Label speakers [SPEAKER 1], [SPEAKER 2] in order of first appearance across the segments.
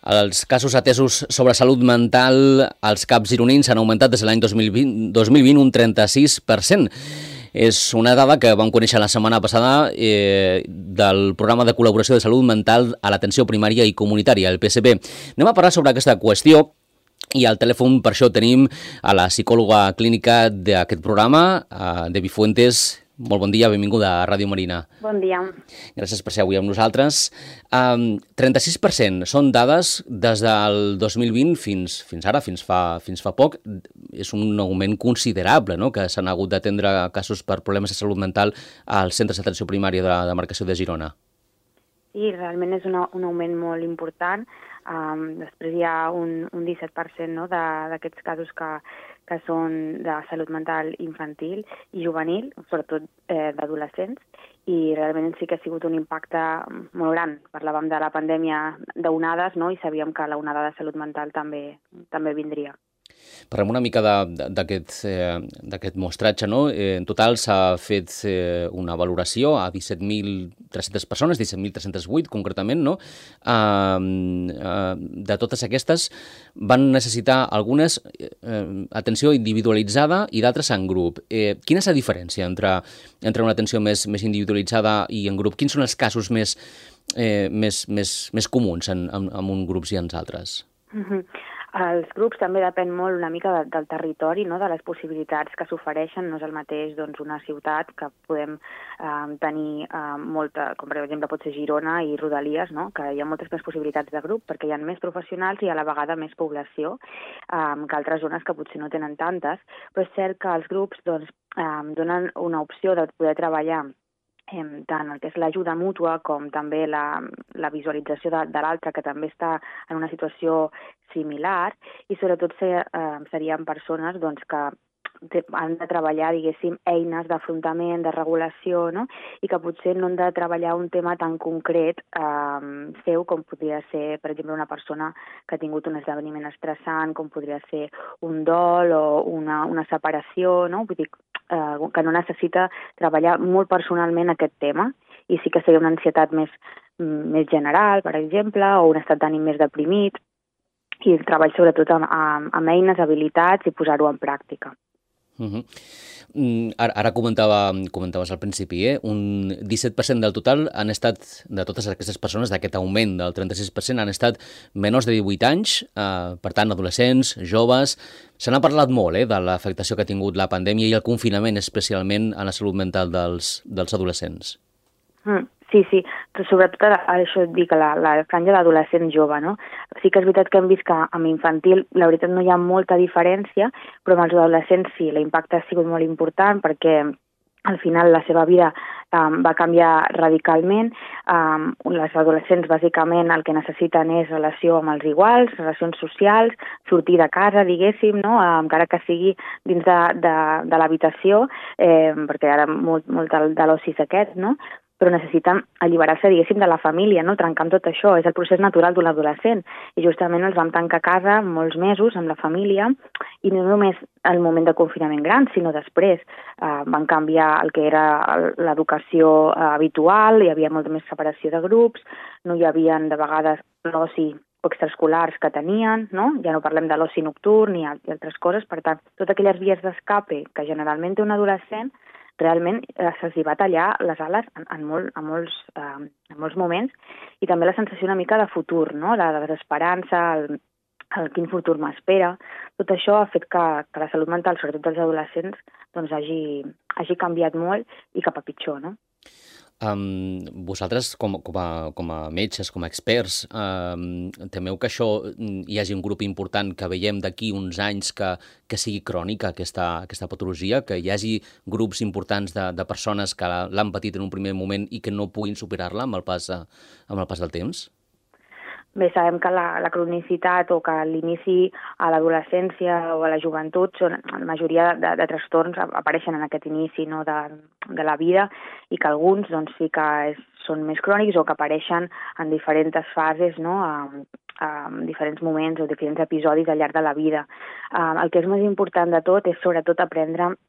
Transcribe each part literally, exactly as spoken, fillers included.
[SPEAKER 1] Els casos atesos sobre salut mental als CAPs gironins han augmentat des de l'any dos mil vint un trenta-sis per cent. És una dada que vam conèixer la setmana passada eh, del programa de col·laboració de salut mental a l'atenció primària i comunitària, el P S P. Anem a parlar sobre aquesta qüestió i al telèfon per això tenim a la psicòloga clínica d'aquest programa, Debbie Fuentes. Molt bon dia, benvinguda a Ràdio Marina.
[SPEAKER 2] Bon dia.
[SPEAKER 1] Gràcies per ser avui amb nosaltres. Um, trenta-sis per cent són dades des del dos mil vint fins, fins ara, fins fa, fins fa poc. És un augment considerable, no?, que s'han hagut d'atendre casos per problemes de salut mental als centres d'atenció primària de la demarcació de Girona.
[SPEAKER 2] Sí, realment és una, un augment molt important. Um, després hi ha un, un disset per cent, no?, d'aquests casos que, que són de salut mental infantil i juvenil, sobretot eh, d'adolescents, i realment sí que ha sigut un impacte molt gran. Parlàvem de la pandèmia d'onades, no?, i sabíem que la onada de salut mental també, també vindria.
[SPEAKER 1] Parlem una mica d'aquest eh, mostratge, no? Eh, en total s'ha fet eh, una valoració a disset mil tres-centes persones, disset mil tres-cents vuit concretament, no? Eh, eh, de totes aquestes van necessitar algunes eh, atenció individualitzada i d'altres en grup. Eh, quina és la diferència entre, entre una atenció més, més individualitzada i en grup? Quins són els casos més, eh, més, més, més comuns en, en, en uns grups i en altres?
[SPEAKER 2] Mm-hmm. Els grups també depèn molt una mica de, del territori, no?, de les possibilitats que s'ofereixen. No és el mateix doncs, una ciutat que podem eh, tenir eh, molta, com per exemple pot ser Girona i Rodalies, no?, que hi ha moltes més possibilitats de grup perquè hi ha més professionals i a la vegada més població eh, que altres zones que potser no tenen tantes, però és cert que els grups doncs, eh, donen una opció de poder treballar tant el que és l'ajuda mútua com també la, la visualització de, de l'altre que també està en una situació similar i sobretot ser, eh, serien persones doncs, que han de treballar, diguéssim, eines d'afrontament, de regulació, no?, i que potser no han de treballar un tema tan concret eh, seu com podria ser, per exemple, una persona que ha tingut un esdeveniment estressant, com podria ser un dol o una, una separació, no?, vull dir, eh, que no necessita treballar molt personalment aquest tema i sí que seria una ansietat més, més general, per exemple, o un estat d'ànim més deprimit i el treball sobretot amb, amb, amb eines, habilitats i posar-ho en pràctica.
[SPEAKER 1] Uh-huh. Ara, ara comentava, comentaves al principi, eh? un disset per cent del total han estat, de totes aquestes persones, d'aquest augment del trenta-sis per cent, han estat menors de divuit anys, eh, per tant, adolescents, joves. Se n'ha parlat molt eh, de l'afectació que ha tingut la pandèmia i el confinament, especialment en la salut mental dels, dels adolescents.
[SPEAKER 2] Mm. Sí, sí, però sobretot això et dic, la, la franja d'adolescent jove, no? Sí que és veritat que hem vist que amb infantil la veritat no hi ha molta diferència, però amb els adolescents sí, l'impacte ha sigut molt important perquè al final la seva vida um, va canviar radicalment. Um, les adolescents bàsicament el que necessiten és relació amb els iguals, relacions socials, sortir de casa, diguéssim, no? um, encara que sigui dins de, de, de l'habitació, eh, perquè ara molt, molt de, de l'oci és aquest, no? Però necessiten alliberar-se, diguéssim, de la família, no? Trencar amb tot això. És el procés natural d'un adolescent. I justament els vam tancar a casa molts mesos amb la família i no només el moment de confinament gran, sinó després. Eh, van canviar el que era l'educació eh, habitual, hi havia molta més separació de grups, no hi havia de vegades l'oci extraescolars que tenien, no? Ja no parlem de l'oci nocturn i altres coses. Per tant, totes aquelles vies d'escape que generalment té un adolescent realment eh, se'ls va tallar les ales en, en, molt, en, molts, eh, en molts moments i també la sensació una mica de futur, no? La desesperança, el, el quin futur m'espera. Tot això ha fet que, que la salut mental, sobretot dels adolescents, doncs hagi, hagi canviat molt i cap a pitjor, no?
[SPEAKER 1] Um, vosaltres, com, com, a, com a metges, com a experts, um, temeu que això hi hagi un grup important que veiem d'aquí uns anys que, que sigui crònica, aquesta, aquesta patologia, que hi hagi grups importants de, de persones que l'han patit en un primer moment i que no puguin superar-la amb el pas, amb el pas del temps?
[SPEAKER 2] Bé, sabem que la, la cronicitat o que l'inici a l'adolescència o a la joventut, són, la majoria de, de trastorns apareixen en aquest inici, no, de, de la vida i que alguns doncs, sí que és, són més crònics o que apareixen en diferents fases, no, a, a diferents moments o diferents episodis al llarg de la vida. Uh, el que és més important de tot és sobretot aprendre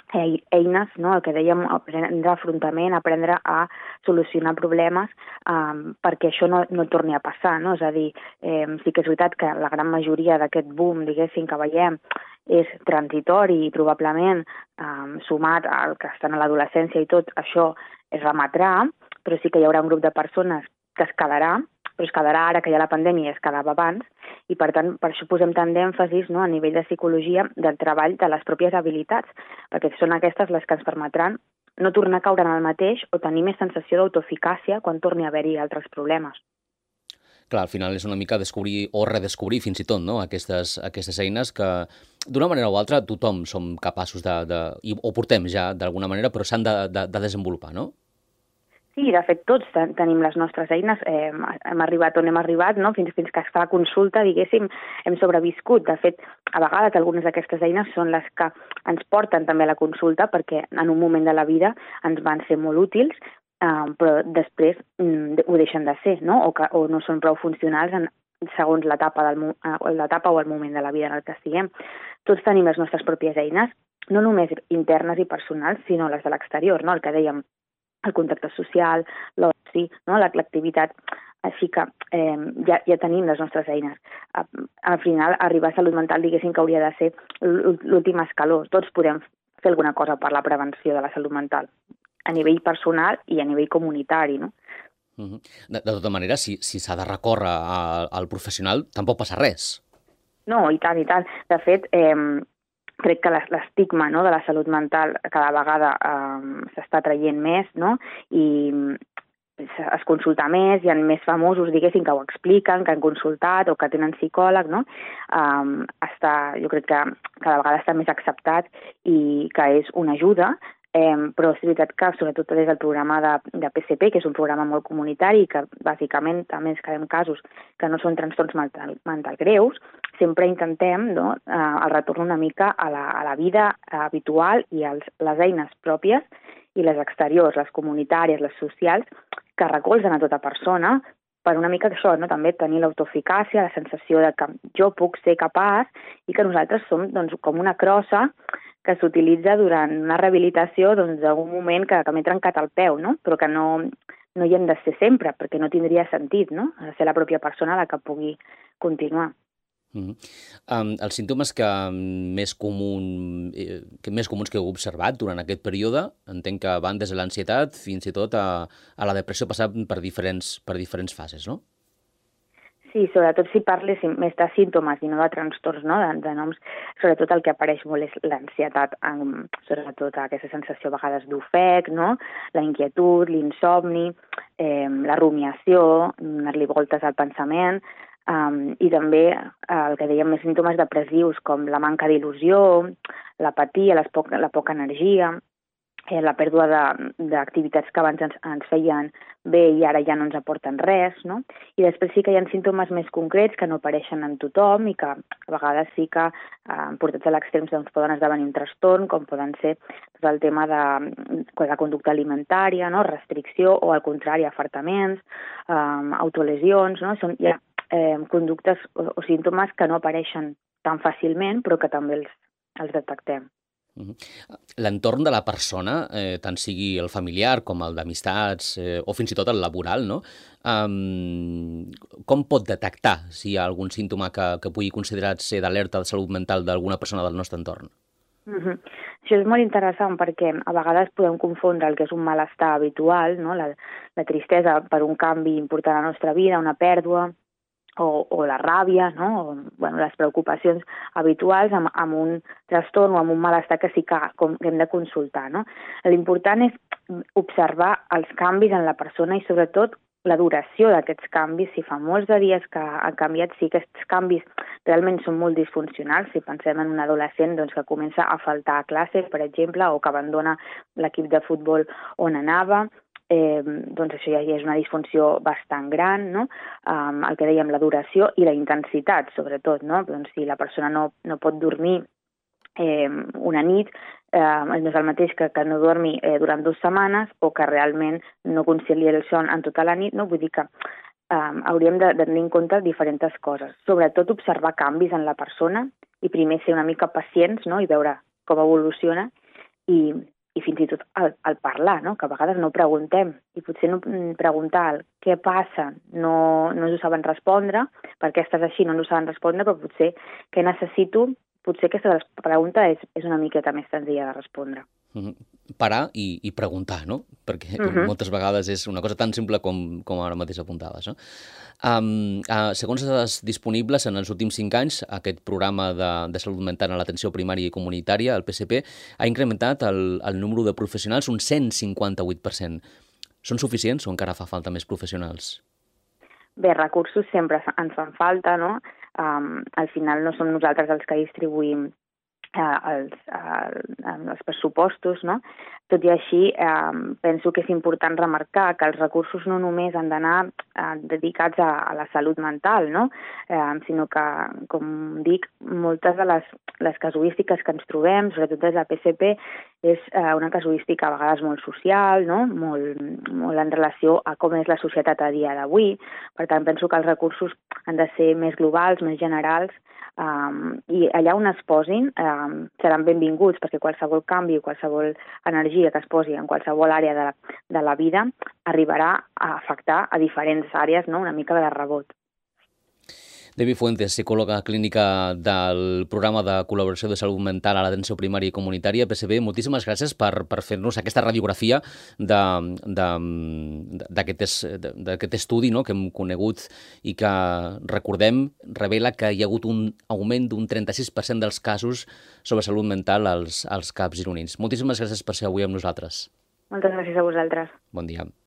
[SPEAKER 2] eines, no? El que dèiem, aprendre afrontament, aprendre a solucionar problemes um, perquè això no, no torni a passar, no? És a dir, eh, sí que és veritat que la gran majoria d'aquest boom, diguéssim, que veiem és transitori i probablement um, sumat al que estan a l'adolescència i tot, això es remetrà, però sí que hi haurà un grup de persones que es quedarà, però es quedarà ara que hi ha la pandèmia i es quedava abans, i per tant per això posem tant d'èmfasis, no, a nivell de psicologia del treball de les pròpies habilitats, perquè són aquestes les que ens permetran no tornar a caure en el mateix o tenir més sensació d'autoeficàcia quan torni a haver-hi altres problemes.
[SPEAKER 1] Clar, al final és una mica descobrir o redescobrir fins i tot, no? aquestes, aquestes eines que d'una manera o altra tothom som capaços de, de i, o portem ja d'alguna manera, però s'han de, de, de desenvolupar, no?
[SPEAKER 2] Sí, de fet, tots ten tenim les nostres eines, eh, hem arribat on hem arribat, no? fins, fins que es fa la consulta, diguéssim, hem sobreviscut. De fet, a vegades algunes d'aquestes eines són les que ens porten també a la consulta perquè en un moment de la vida ens van ser molt útils, eh, però després mm, ho deixen de ser, no? O, que, o no són prou funcionals en, segons l'etapa del, l'etapa o el moment de la vida en el que estiguem. Tots tenim les nostres pròpies eines, no només internes i personals, sinó les de l'exterior, no? El que dèiem, el contacte social, l'oci, no? l'activitat. Així que eh, ja, ja tenim les nostres eines. Al final, arribar a salut mental, diguéssim que hauria de ser l'últim escaló. Tots podem fer alguna cosa per la prevenció de la salut mental, a nivell personal i a nivell comunitari, no?
[SPEAKER 1] Uh -huh. de, de tota manera, si si s'ha de recórrer a, al professional, tampoc passa res.
[SPEAKER 2] No, i tant, i tant. De fet, eh, crec que l'estigma, no, de la salut mental cada vegada eh, s'està traient més, no? I es consulta més, hi ha més famosos, diguéssim, que ho expliquen, que han consultat o que tenen psicòleg, no? Um, està, jo crec que cada vegada està més acceptat i que és una ajuda, eh, però és veritat que sobretot des del programa de, de P C P, que és un programa molt comunitari, que bàsicament també ens quedem casos que no són trastorns mental, mental greus, sempre intentem, no, eh, el retorn una mica a la, a la vida habitual i als, les eines pròpies i les exteriors, les comunitàries, les socials, que recolzen a tota persona per una mica d'això, no? També tenir l'autoeficàcia, la sensació de que jo puc ser capaç i que nosaltres som doncs, com una crossa que s'utilitza durant una rehabilitació doncs, d'algun moment que, que m'he trencat el peu, no? Però que no, no hi hem de ser sempre, perquè no tindria sentit, no? Ha de ser la pròpia persona la que pugui continuar.
[SPEAKER 1] Mm -hmm. um, els símptomes que més, comú, eh, que més comuns que heu observat durant aquest període, entenc que van des de l'ansietat fins i tot a, a la depressió, passant per diferents, per diferents fases, no?
[SPEAKER 2] Sí, sobretot si parléssim més de símptomes i no de trastorns, no? de, de noms, sobretot el que apareix molt és l'ansietat, sobretot aquesta sensació a vegades d'ofec, no? La inquietud, l'insomni, eh, la rumiació, donar-li voltes al pensament, Um, i també uh, el que dèiem més símptomes depressius com la manca d'il·lusió, l'apatia, poc, la poca energia, eh, la pèrdua d'activitats que abans ens, ens feien bé i ara ja no ens aporten res, no? I després sí que hi ha símptomes més concrets que no apareixen en tothom i que a vegades sí que eh, portats a l'extrem doncs, poden esdevenir un trastorn, com poden ser tot el tema de, de la conducta alimentària, no? Restricció o al contrari, afartaments, eh, autolesions, no? Són, hi ha Eh, conductes o, o símptomes que no apareixen tan fàcilment, però que també els, els detectem.
[SPEAKER 1] Uh-huh. L'entorn de la persona, eh, tant sigui el familiar com el d'amistats eh, o fins i tot el laboral, no? Um, com pot detectar si hi ha algun símptoma que, que pugui considerar ser d'alerta de salut mental d'alguna persona del nostre entorn?
[SPEAKER 2] Uh-huh. Això és molt interessant perquè a vegades podem confondre el que és un malestar habitual, no? la, la tristesa per un canvi important a la nostra vida, una pèrdua, O, o la ràbia, no? o, bueno, les preocupacions habituals amb, amb un trastorn o amb un malestar que sí que, com, que hem de consultar. No? L'important és observar els canvis en la persona i sobretot la duració d'aquests canvis. Si fa molts de dies que han canviat, sí que aquests canvis realment són molt disfuncionals. Si pensem en un adolescent doncs, que comença a faltar a classe, per exemple, o que abandona l'equip de futbol on anava, Eh, doncs això ja, ja és una disfunció bastant gran, no? Um, el que dèiem, la duració i la intensitat, sobretot, no? Doncs si la persona no, no pot dormir eh, una nit, eh, no és el mateix que, que no dormi eh, durant dues setmanes o que realment no concilia el son en tota la nit, no? Vull dir que um, hauríem de, de tenir en compte diferents coses, sobretot observar canvis en la persona i primer ser una mica pacients, no? I veure com evoluciona, i, i fins i tot el, el parlar, no? Que a vegades no preguntem, i potser no preguntar el què passa, no, no us ho saben respondre, per què estàs així no us ho saben respondre, però potser què necessito, potser aquesta pregunta és, és una miqueta més senzilla de respondre.
[SPEAKER 1] Mm-hmm. Parar i, i preguntar, no? Perquè
[SPEAKER 2] Mm-hmm.
[SPEAKER 1] moltes vegades és una cosa tan simple com, com ara mateix apuntaves, no? Um, uh, segons les dades disponibles en els últims cinc anys, aquest programa de, de salut mental a l'atenció primària i comunitària, el P S P, ha incrementat el, el número de professionals un cent cinquanta-vuit per cent. Són suficients o encara fa falta més professionals?
[SPEAKER 2] Bé, recursos sempre ens fan falta, no? Um, al final no som nosaltres els que distribuïm Uh, els, uh, els pressupostos, no? Tot i així, eh, penso que és important remarcar que els recursos no només han d'anar eh, dedicats a, a la salut mental, no? Eh, sinó que, com dic, moltes de les, les casuístiques que ens trobem, sobretot des del P S P, és eh, una casuística a vegades molt social, no? molt, molt en relació a com és la societat a dia d'avui. Per tant, penso que els recursos han de ser més globals, més generals, Um, i allà on es posin um, seran benvinguts, perquè qualsevol canvi o qualsevol energia que es posi en qualsevol àrea de la, de la vida arribarà a afectar a diferents àrees, no? Una mica de rebot.
[SPEAKER 1] Debbie Fuentes, psicòloga clínica del programa de col·laboració de salut mental a l'atenció primària i comunitària, P S B, moltíssimes gràcies per, per fer-nos aquesta radiografia d'aquest estudi, no?, que hem conegut i que, recordem, revela que hi ha hagut un augment d'un trenta-sis per cent dels casos sobre salut mental als, als CAPs gironins. Moltíssimes gràcies per ser avui amb nosaltres.
[SPEAKER 2] Moltes gràcies a vosaltres.
[SPEAKER 1] Bon dia.